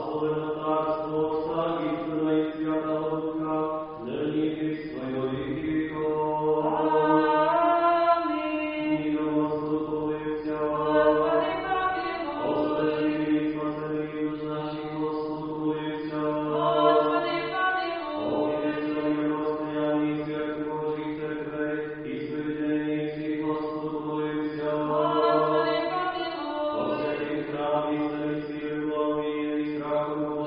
Amen.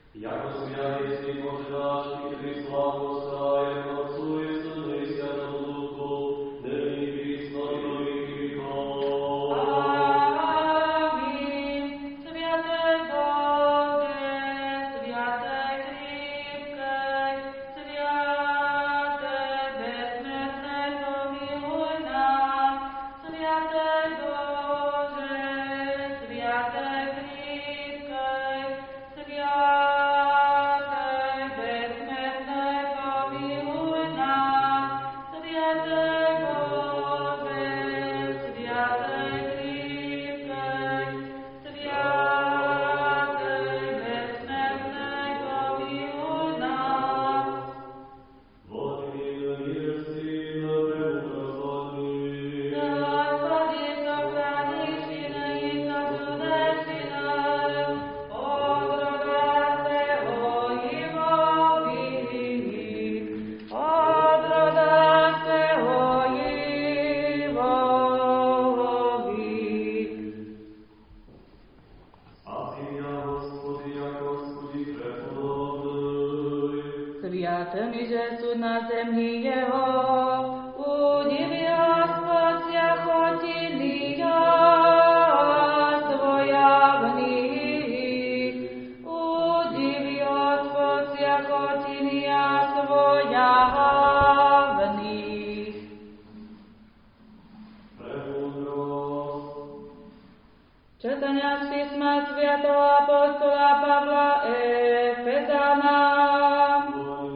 Čítania z písma svätého apoštola Pavla Efezanom.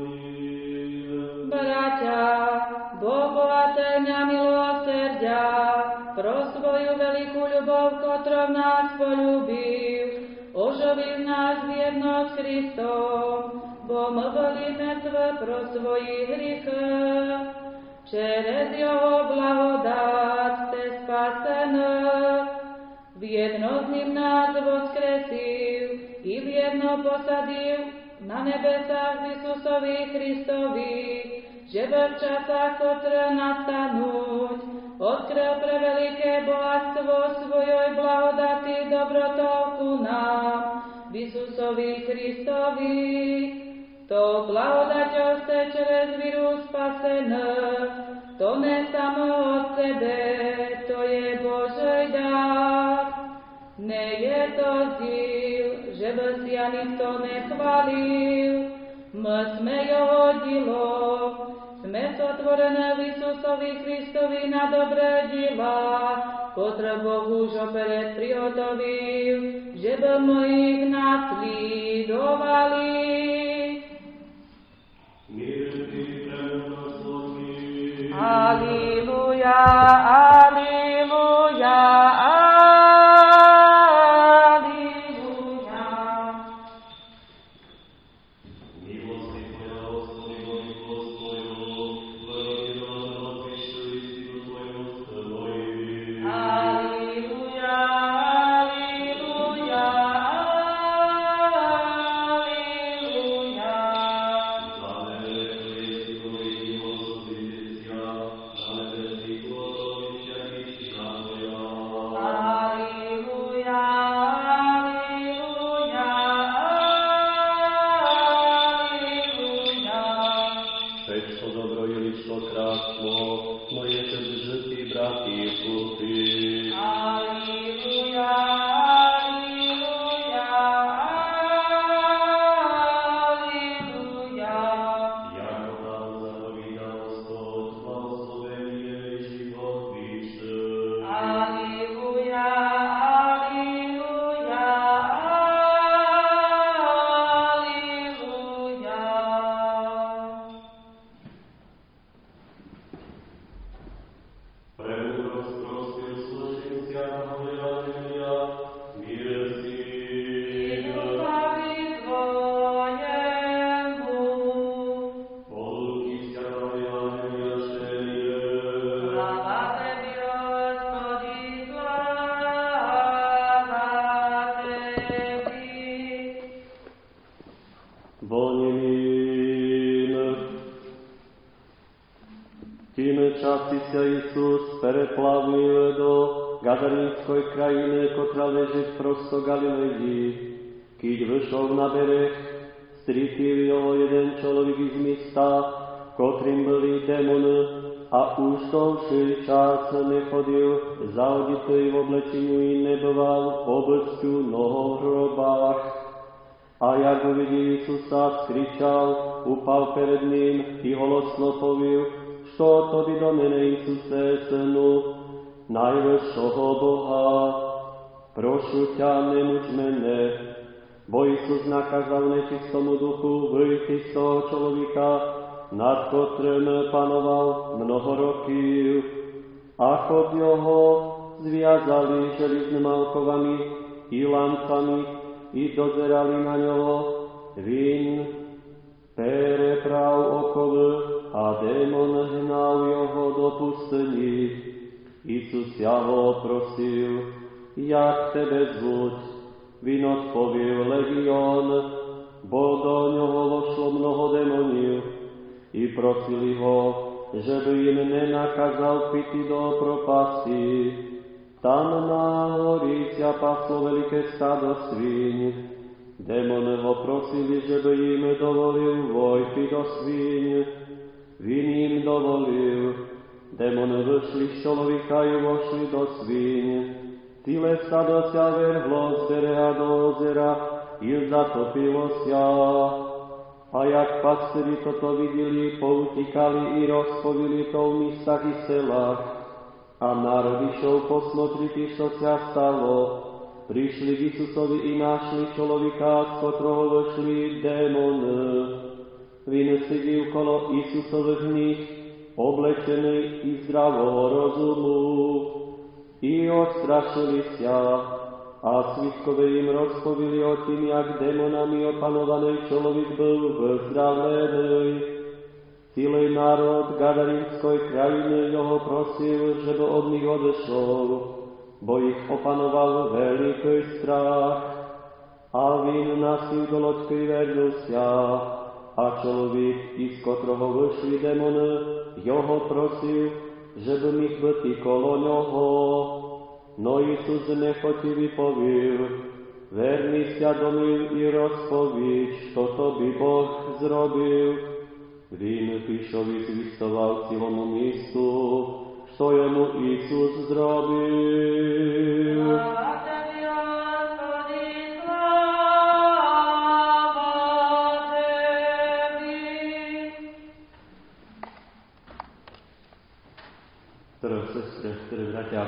Bratia, Boh bohateľňa milosrdia, pro svoju veľkú ľubov, ktorou nás poľúbil, oživil nás v jednosť s Kristom, bo my boli mŕtve pro svojich hriechov. Через Jeho blahodať ste spasení. V jedno z ním nás voskresil i v jedno posadil na nebesách Isusovi Kristovi, že v časách, ktoré nastanúť, odkryl pre veľké bohatstvo svojej blahodaty dobrotou ku nám, v Isusovi Kristovi. To blahodaťou ste črez víru spasení, to ne samo od sebe, to je Božej dar. Ne je to zdíl, že by si ani to nechválil. My sme jeho dilo, sme sotvorené v Isusovi Kristovi na dobré dila, ktoré Boh už opered prihotovil, že by my ich nasledovali. Aleluja, aleluja, aleluja. Milosti Tvoja, Hospodи, Boží Tvojho, veľmi rado odpíšu istinu Tvojho Tvojim. Aleluja, aleluja, aleluja. časti sa Isus preplavil do Gadarínskej krajiny, ktorá leží prosto Galileji. Keď vyšol na bereh, střítil jeden člověk z místa, kotrým byli démony, a už dlouhší čas nechodil, zaoditý v oblečení i nebýval obecku nohou v hrobách. A jak uvidí Isusa, skričal, upal před ním i holosno povil, što to by do mene, Isuse, synu najvyššího Boha, prošu ťa, nemuč mene. Bo Isus nakázal nečistomu duchu vyjти z toho člověka, nad kotrým panoval mnoho rokів, a chod jeho zviazali želiznými okovami i lancami i dozerali na ňoho. Vin pereprav okovy a démon hnal jeho do pustiny. Isus ho prosil, jak tebe zvuť? Vin odpověl, legion, bo do ňoho vošlo mnoho démonів. I prosili ho, že by im nenakázal piti do propasti. Tam na hori sa paslo veľké stádo svíň. Démoni ho prosili, že by im dovolil vojti do svíň. Vin im dovolil. Démoni vyšli z človeka i vošli do svíň. Tyle stádo sa verhlo z bereha do ozera i zatopilo sa. A jak pastieri toto videli, poutíkali i rozpovili to v místach i selách. A národ išiel posmotriť, čo sa stalo. Prišli k Isusovi i našli človeka, z ktorého vyšli démoni. Vin sedí okolo Isusových níh, oblečený i zdravého rozumu. I odstrašili sa. A svitkové im rozpovili o tým, jak démonami opanovaný človek byl vyzdravený. Celý národ Gadarínskej krajiny ho prosil, že by od nich odešol, bo ich opanoval veľký strach. A Vin na svoj loďky vedel sa, a človek, iz ktorého vyšli démoni, ho prosil, že by mi chveti kolo ňoho. No Isus nechotivý povil, verný sa domil i rozpovíč, toto by Boh zrobil. Vin píšovi zvistoval celému místu, što jemu Isus zrobil. Sestre, bratia,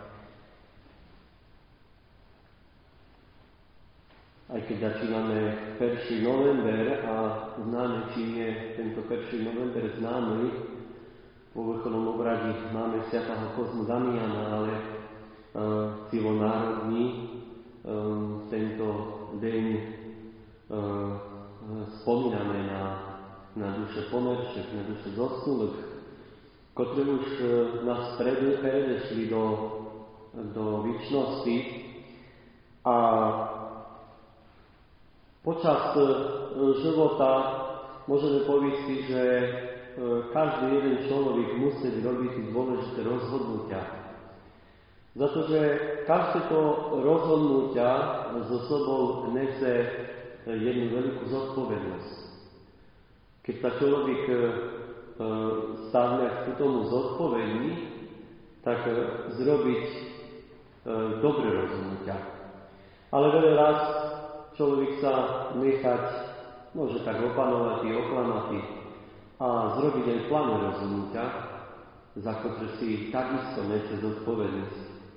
aj keď začíname 1. november a známe, čím je tento 1. november známy, vo vrcholnom obrade máme svätého Kozmu Damiana, ale celonárodní tento deň spomíname na duše pomrček, na duše zosnulých, ktoré už nás predešli do vičnosti. A počas života môžeme povedať, že každý jeden človek musí robiť dôležité rozhodnutia. Za to, že každé to rozhodnutia so sobou nese jednu veľkú zodpovednosť. Keď sa človek stávne k tomu zodpovedný, tak zrobiť dobré rozhodnutia. Ale veľa raz človek sa nechať môže tak opanovať i oklamať a zrobiť aj plané rozhodnutia, za ktoré si takisto nese zodpovednosť.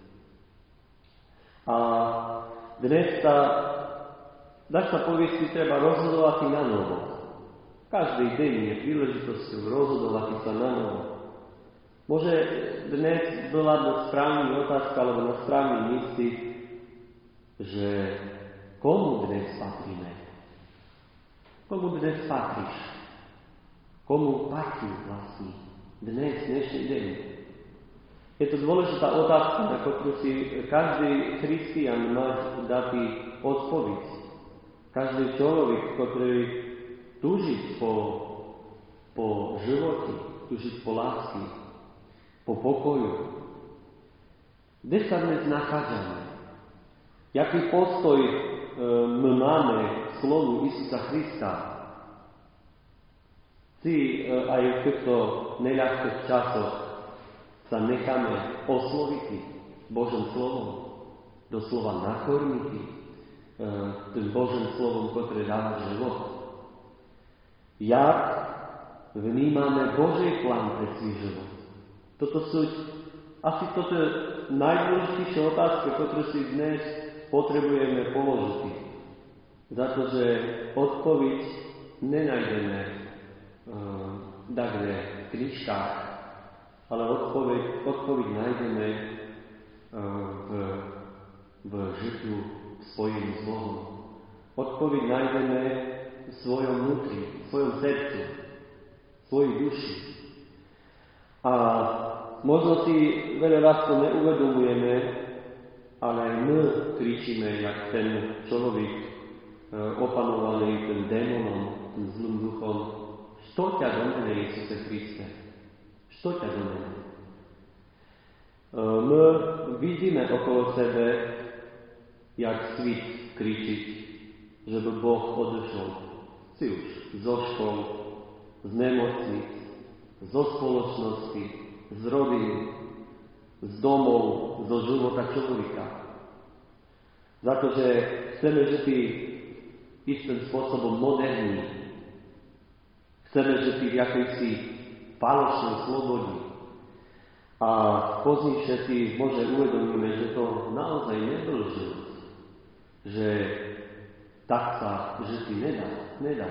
A dnes dá sa povedať, treba rozhodovať i na novo. Každý deň je príležitosťou rozhodovať sa na novo. Môže dnes bola na správna otázka alebo na správnym mieste, že komu dnes patríme? Komu dnes patríš? Komu patrí vlastne dnešný deň? Je to dôležitá otázka, na ktorú si každý christian má dať odpoveď. Každý človek, ktorý túži po živote, túži po lásky, po pokoju. Kde sa dnes nachádzame? Jaký postoj my máme slovu Isusa Krista, si aj v týchto neľahkých časoch sa necháme osloviť Božím slovom, doslova nakormiť tým Božím slovom, ktoré dáva život. Jak vnímame Boží plán pre svoj život? Toto sú asi najdôležitejšie otázky, ktoré si dnes potrebujeme položiť. Za to, že odpoveď nenájdeme takde v knižkách, ale odpoveď nájdeme v žitiu spojení s Bohom. Odpoveď nájdeme v svojom vnútri, v svojom srdcu, v svojej duši. A možno si veľa raz to neuvedomujeme, ale aj my kričíme, jak ten človek opanovaný tým démonom, tým zlým duchom: Što ťa do mene, Isuse Kriste? Što ťa do mene? My vidíme okolo sebe, jak svit kričiť, že by Boh odišiel si už zo škol, z nemocnic, zo spoločnosti, z rodiny, z domov, zo života človeka. Za to, že chceme žiť istým spôsobom moderní. Chceme žiť v jakejsi falošnej slobode. A pozdejšie si môže uvedomíme, že to naozaj nebol život. Že tak sa žiť nedá.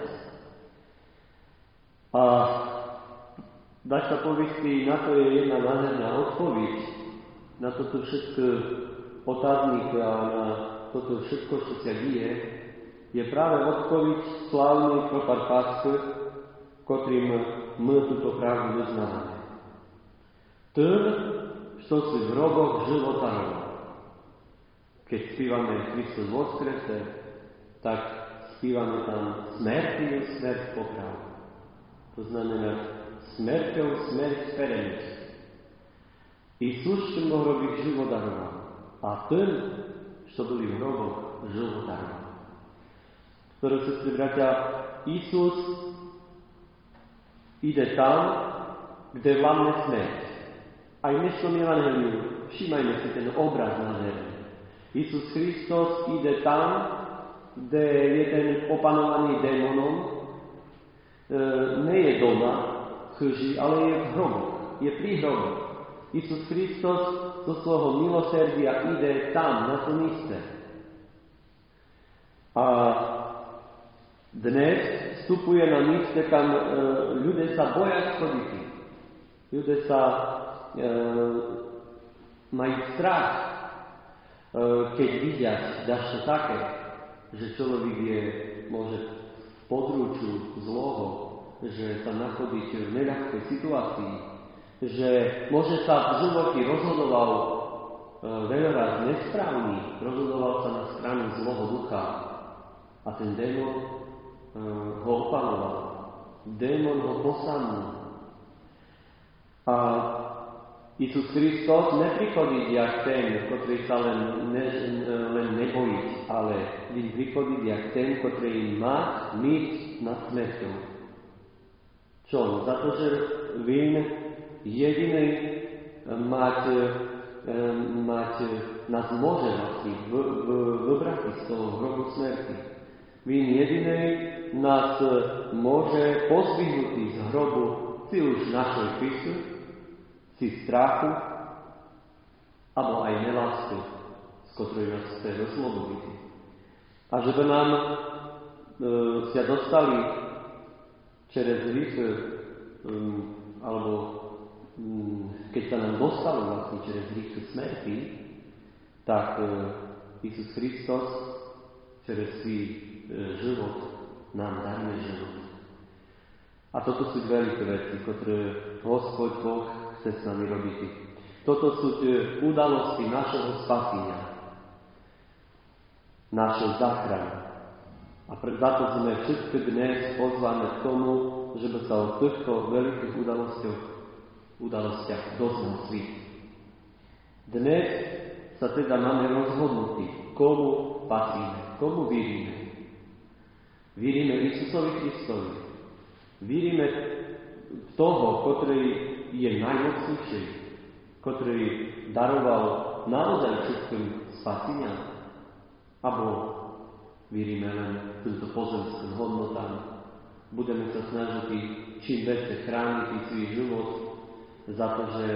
A dá sa povedať, na to je jedna nádherná odpoveď. Na toto všetko otáznik a na toto všetko, čo sa deje, je práve odpoveď slávnej proparpásky, ktorým my túto pravdu vyznávame. Tým, čo si v hroboch života robí. Keď spívame Kristus voskrese, tak spívame tam smrť poprav. To znamená smrťou smrť perenič. Isus, čo v hrobých život daroval. A tým, čo boli v hroboch život daroval. Ktoré sestry, bratia, Isus ide tam, kde vládne smrť. Aj v dnešnom evanjeliu všímajme si ten obraz na zemi. Isus Kristus ide tam, kde je ten opanovaný démonom, nie je doma, chží, ale je v hroboch, je pri hroboch. Isus Kristus zo svojho milosrdia ide tam, na to míste. A dnes vstupuje na míste, kam ľudia sa boja chodiť. Ľudia sa majú strach, keď vidia dačo také, že človek môže v području zloho, že sa nachodiť v neľahkej situácii, že môže sa v živote rozhodoval veľaraz nesprávny, rozhodoval sa na stranu zlého ducha a ten démon ho opanoval. Démon ho posadnul. A Isus Kristus neprichodí jak ten, ktorý sa len nebojí, ale Він prichodí jak ten, ktorý má míť nad smrťou. Čo? Za to, že Він jediný nás môže vlastne vybrať z toho hrobu smrti. Він jediný nás môže pozvihnúť z hrobu, si už našej pisu, si strachu, alebo aj nelásky, z ktorej nás chce doslobodiť. A že by nám sa dostali čez hrych, alebo keď sa nám dostali vlastne čez hrych smrti, tak Isus Kristus čez svoj život nám daruje život. A toto sú veľké veci, ktoré Hospod Boh chce s nami robiť. Toto sú udalosti našeho spasenia, našeho záchrany. A za to sme všetky dnes pozvané k tomu, že by sa o týchto veľkých udalostiach doznal svit. Dnes sa teda máme rozhodnúť, komu patríme. komu vírime? Vírime Isusovi Kristovi. Vírime v toho, ktorý je najmocnejší, ktorý daroval naozaj všetkým spasenia. Abo vírime len týmto pozemským hodnotám. Budeme sa snažiť čím viac chrániť svoj život za to, že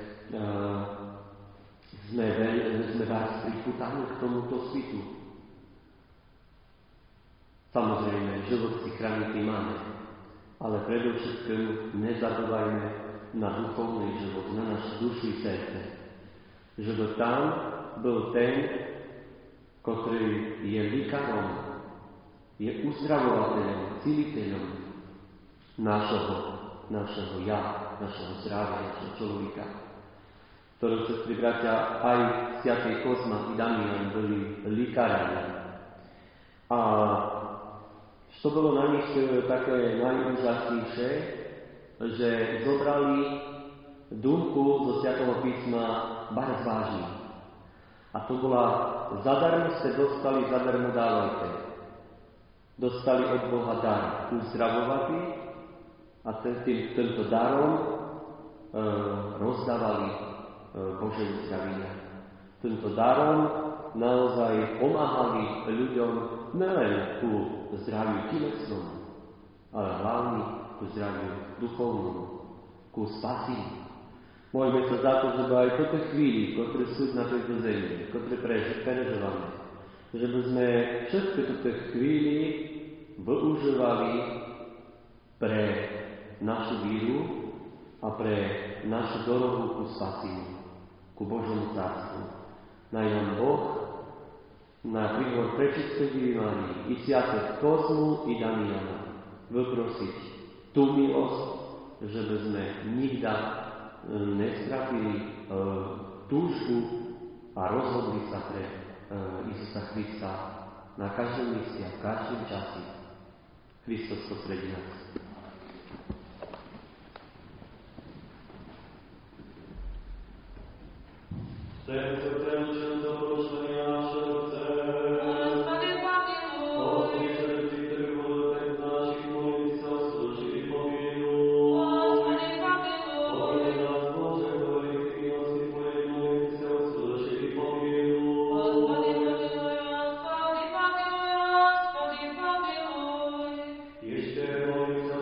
sme vás pripútaní k tomuto svitu. Samozrejme, život si chrániť máme, ale predovšetkým nezabúvajme na duchovný život, na našu dušu i srdce. Že tam bol ten, ktorý je líkarom, je uzdravovateľom, ciliteľom našeho ja, našeho zdravia, našeho človeka. Ktoré, sestri, bratia, aj svätý Kozma i Damian boli líkarami. A čo bolo na nich také najúžasnejšie, že zobrali duchu zo Svätého písma bardzo vážne. A to bola, zadarmo ste dostali, zadarmo dávajte. Dostali od Boha dar uzdravovatý a tento darom rozdávali Božie uzdravenia. Tento darom naozaj pomáhali ľuďom nelen ku zdraviu telesnému, ale hlavne ku zdraviu duchovnému, ku spaseniu. Môžeme sa za to, že aj po tej chvíli, ktoré sú na tejto zemi, ktoré prežívame, že by sme všetky tieto chvíli využívali pre našu víru a pre našu dorohu ku spaseniu, ku Božomu cárstvu. Naj nám Boh na príhovor Prečistej Divy Márii i svätého Kozmu i Damiana vyprosiť tú milosť, že by sme nikdy nestratili túžbu a rozhodli sa pre Isusa Krista na každom mieste a v každom čase. Kristus posredí nás. Srdce prečen do pošlenia našeho Gospodи, pamiluj. srdci, ktorý bol bez našich molitví sa slúžili pomiluj. Gospodi, pamiluj. Pomine nás, Bože, kvôli milosti Tvojej molitví sa slúžili pomiluj. Gospodi, pamiluj. Gospodi, pamiluj. Gospodi, pamiluj. Ešte molím sa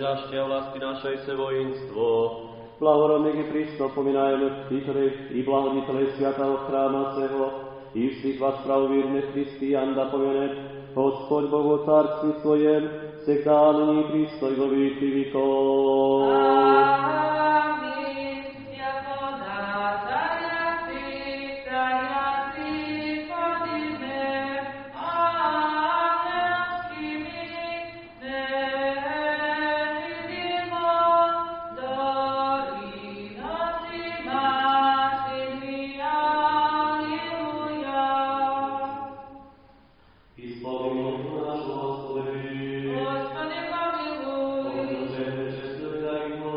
щастя, власти нашої воїнство. Благородних і присно поминаємо вчителів і благодітелей святого храма цього, і всіх вас правовірних християн да помянет Господь Бог у царстві своєм, всегда ныне и присно и во веки веков. Аминь. Яко да царя ты, царя ты, подиме, ангельскими невидимо, дори носимашими, аллилуйя. Исполним наш Господи, Господи, помилуй. Боже, честную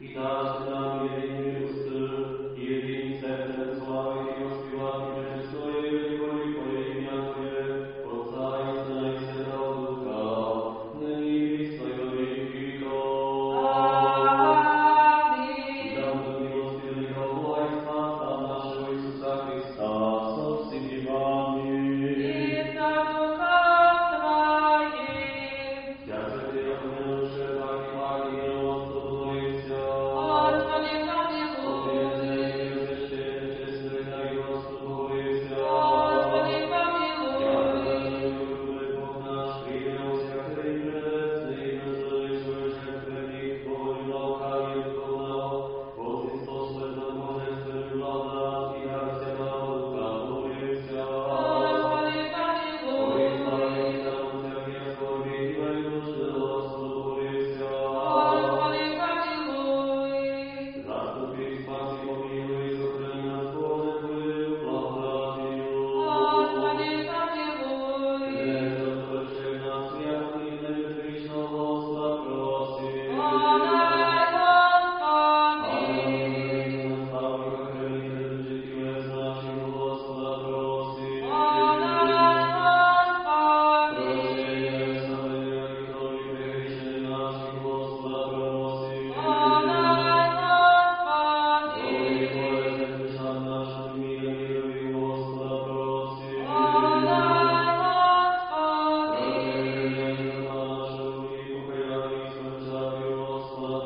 Господа,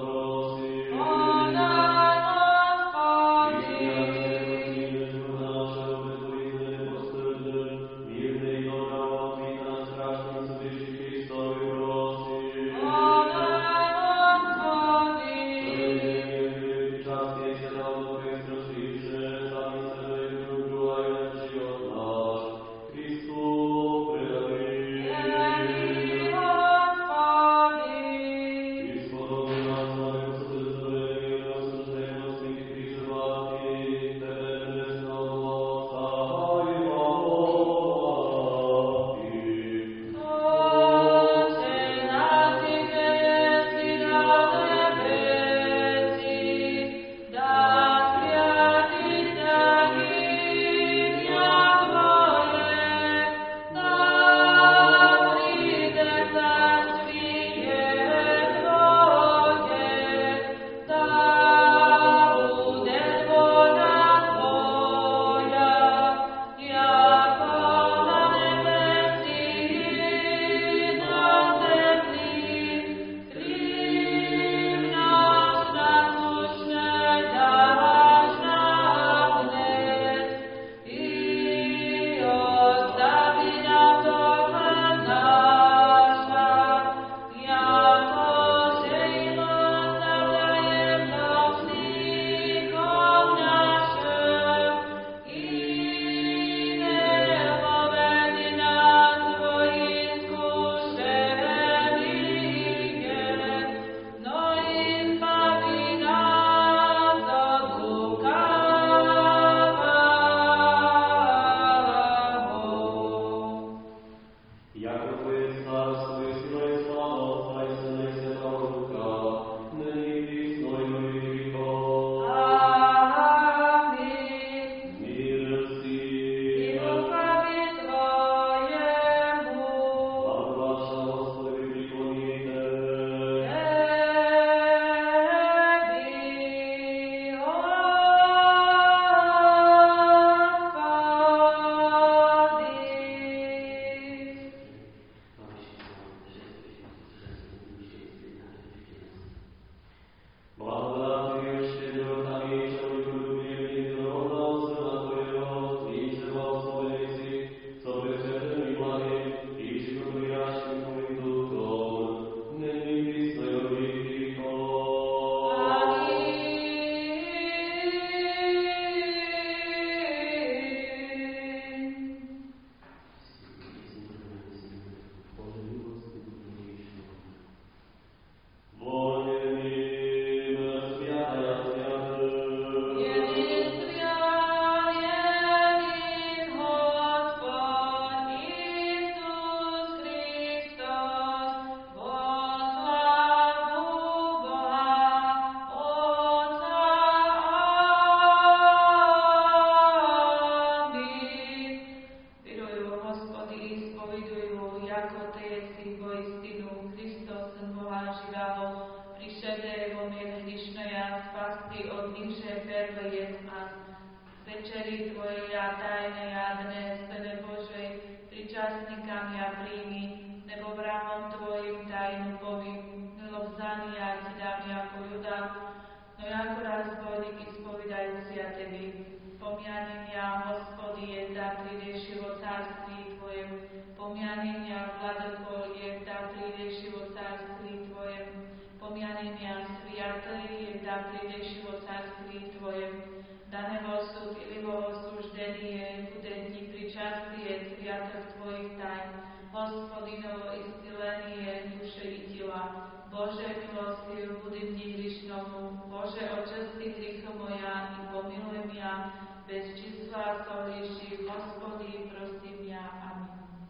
večeri Tvojej a tajnej a dnes, Pane Božej, príčastníkami a príjmi, nebo brámom Tvojim tajnú povím, lebo vzaný ja Ti dám ako ľuda, no ako raz zbojníky spovídajúci a Tebi. Pomianenia, Hospody, jezda prídeš v cárství Tvojem, pomianenia, Vladoko, jezda prídeš v cárství Tvojem, pomianenia, Sviatej, jezda prídeš v cárství Tvojem, daného súd ili osúždenie, bude dni pričastie sviatok Tvojich tajn, Hospodinovo iscilenie duše i tela. Bože milostiv, budi mne hrišnomu, Bože očistí hricho moja i pomiluj mňa, bez čísla solíši, Hospody, prosím ja. Amen.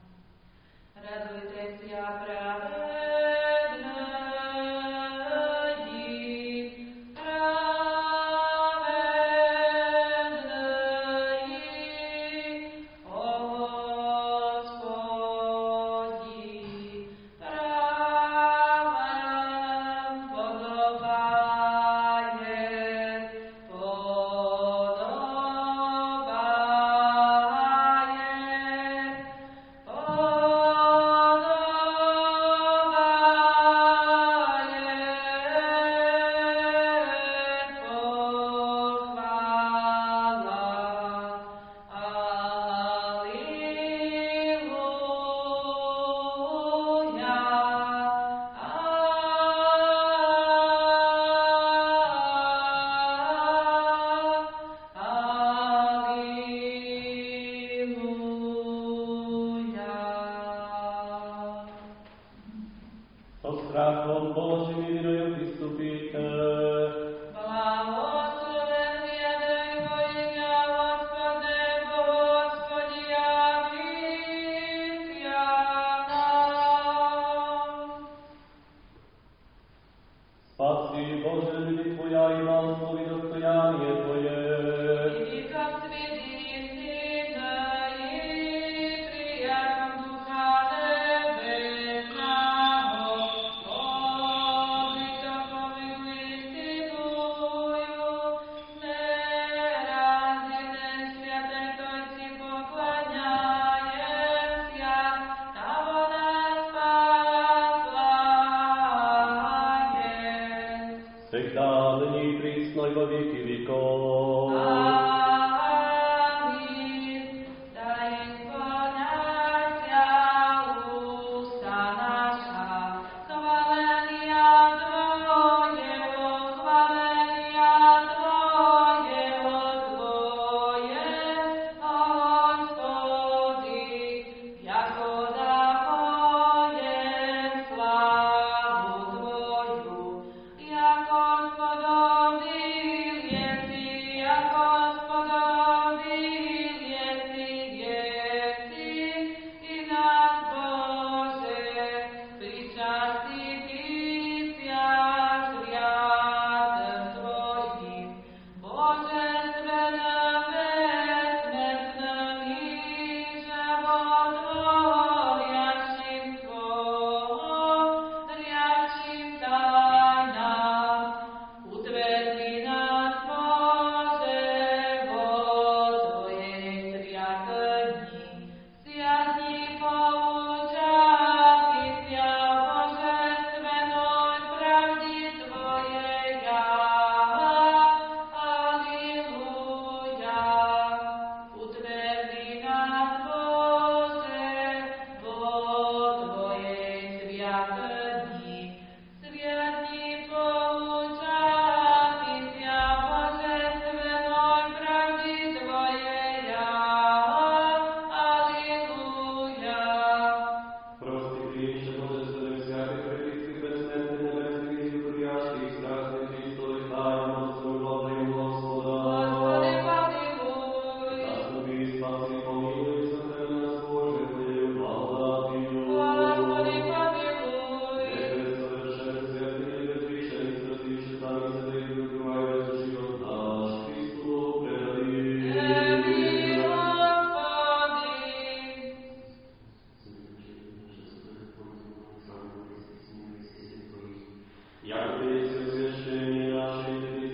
Radujte sa pravednej, Jak ty jsi zvěštění naši,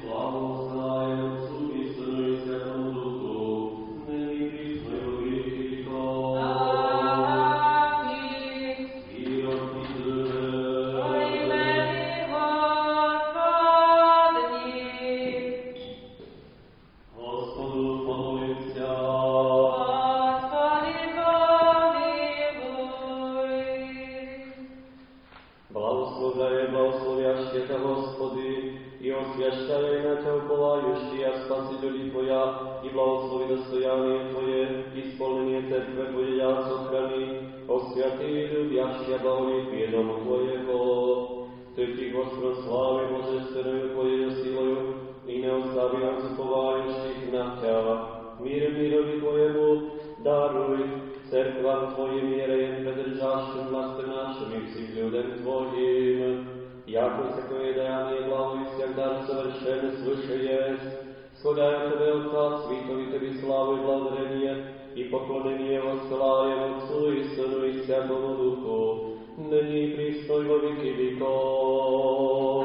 свящая на Тебя уповающий, а Спасителю Твоя, и благослови достояние Твое, исполнение Церкви Твоей я сохрани, о святые любящие благолепие Дому Твоего. Ты Ти, Господь, слави Божественную Твоею силою, и не остави нас уповающих на Тебя. Мирови Твоему даруй, церквам Твоим ереем, предржащим власти нашим и всем людям Твоим. Яко всякое даяние благо и всегда совершенно свыше есть, сходя Тебе, Отца Святого, и Тебе славу и благодарение, и поклонение воссылаем Отцу и Сыну и Святому Духу, ныне и присно и во веки веков.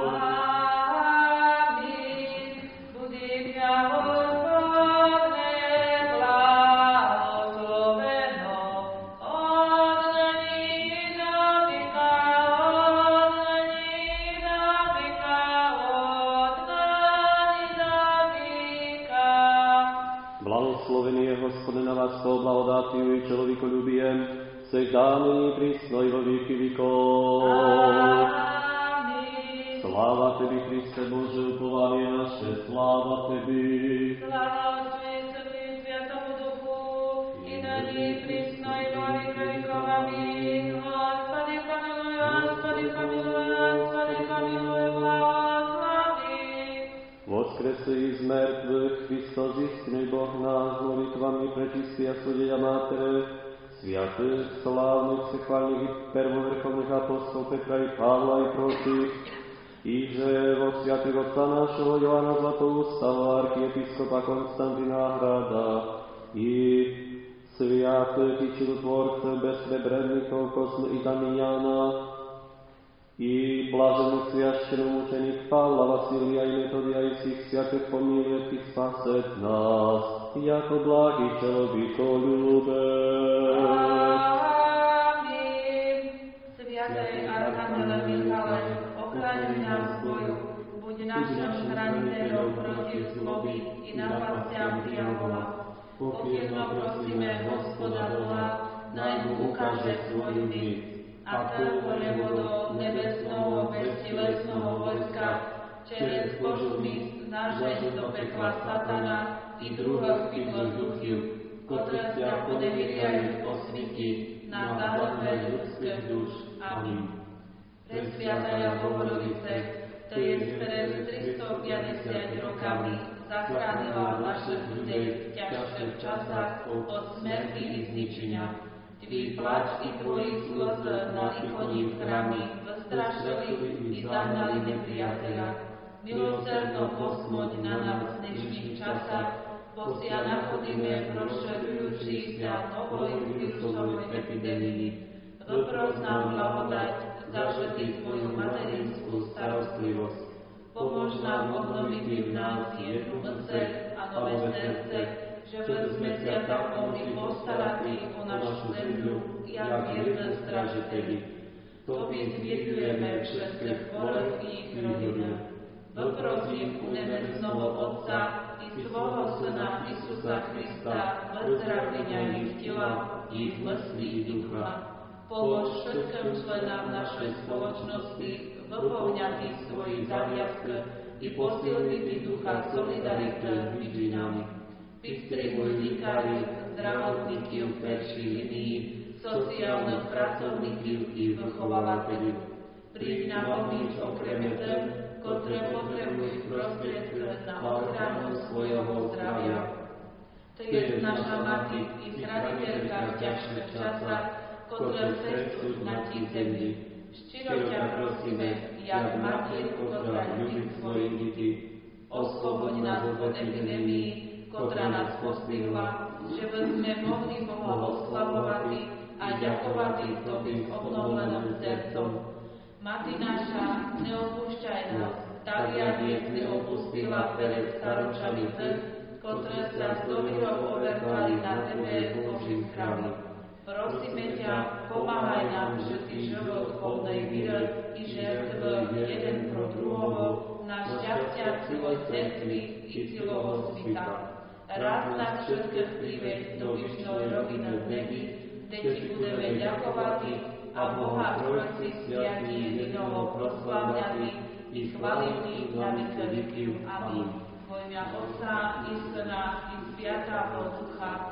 Аминь. Буди Тя, Господine na vás blagodatiju i človekoljubijem, всегда ныне и присно и во веки веков. Слава Тебе, Христе Боже, упование наше, слава Тебе. Слава Отцу и Сыну и Святому Духу, и ныне и присно и во веки веков. Аминь. Господи, помилуй, Господи, помилуй, Господи, помилуй, благослови. Воскресе из мертвых, Христос истинный Бог наш, молитвами пречистия Судья Матери, святых, славных, всехвальных и первоверховных апостолов Петра и Павла и прочих, и же во святых отца нашего Иоанна Златоустого, архиепископа Константина Града, и святых и чудотворцев безпребредников Космы и Дамияна, и блаженных священномученик Павла, Василия и Методия и всех святых помилует и спасет нас, яко благий человеколюбец. Аминь. Святый Архангеле Михаиле, охрани нас Бою, будь нашим хранителем против злобы и напастям дьявола. Покірно просíme Господа Бога, най му укаже свою милість. А телефонемо до небесного безтілесного войска через Божу міст нажень до пекла сатана і других підлодухів, котре ся поневіряють по світі на загибель людських душ. Амінь. Пресвятая Богородице, Ty jest перед 350 rokami zachránila našich ľudí v ťažkých časách od smrti i zničenia. Tvý plač i tvoji slzy na ikoní v chrámi vystrašili i zahnali nepriateľa. Milosrdno posmoď na nás v dnešných časách, bo si ja nachodíme rozširujúci sa novoj vírusovej epidémii. Vypros nám blahodať za všetky tvoju materinskú starostlivosť. Pomôž nám obnoviť v nás jednu myseľ a nové srdce, že sme sa tak mohli postarať o našu zemľu, jak vierne stražiteli. Tobie zviedujeme všetkých chorých i ich rodinách. Vyprosím u nebesného Otca i svojho Syna Isusa Krista vyzdravenia ich tela, ich mysli i ducha. Pomôž všetkým členám našej spoločnosti vyplňať svoje zaviazky i posilniť ducha solidarity medzi nami. Підтримуй лікарів, здравотників в першій лінії, соціальних працівників і вихователів. Прийдь на поміч окремі тим, котрі потребують простředky на охрану свого здрав'я. Ty jest nasza Mati i Zraniteľka v ťažkých časach, ktoré cestujú na tí zemlji. Ščiro ťa prosíme, jak matierku, ktorá ľubí svoje deti. Osloboď nás od epidémii, ktorá nás postihla, že by sme mohli Boha oslavovať a ďakovať Tobie s obnoveným srdcom. Mati naša, neopúšťaj nás, tak jak jest neopustila pred staročami tých, ktoré sa s dôverou overkali na Tebe Božím chráme. Prosíme ťa, pomáhaj nám všetky život plnej víry i žertve jeden pro druhoho na šťastia celej cerkvi i celého sveta. Raz nás všetkých priveď do vyšnej roviny v nebi, kde Ti budeme ďakovať a Boha Trojci sviatí jedinoho proslavňať i chvalivý na veky. Amen. Vo imя Otca i Syna i Sviatého Ducha.